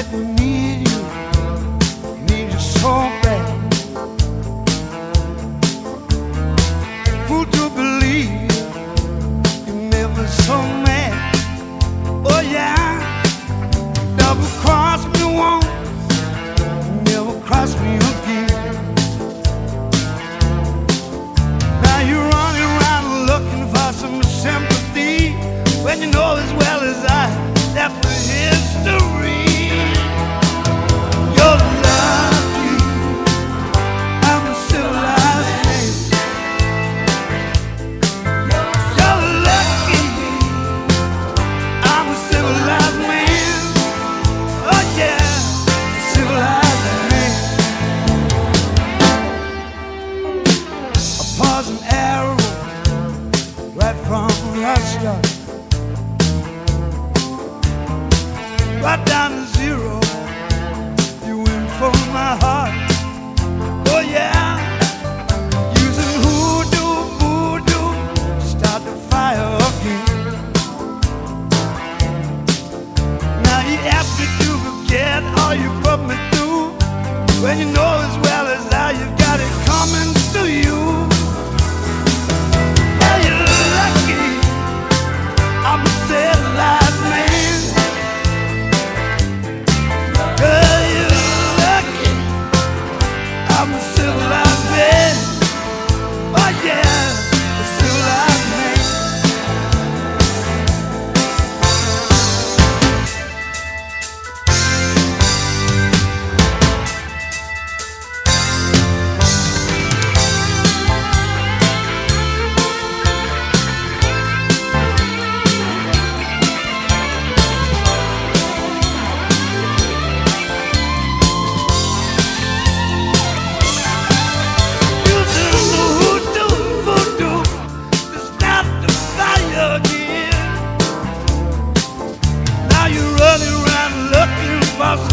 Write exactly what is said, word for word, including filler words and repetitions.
we need you, need you so bad. Fool to believe you never so mad. Oh yeah, double cross me once, never cross me again. Now you're running around looking for some sympathy when you know as well as I that the history. You're lucky I'm a civilized man. You're lucky I'm a civilized man. Oh yeah, civilized man. A poison arrow right from Russia, right down to zero. You went for my heart. Oh yeah, using hoodoo, voodoo to start the fire again. Now you ask me to forget all you put me through, when you know as well as I you've got it coming to you. Well, you're lucky I'm a civilized man. Girl, you're lucky I'm a civilized man. Oh yeah, a civilized man. Using the hoodoo, voodoo to start the fire again. Now you're running around looking for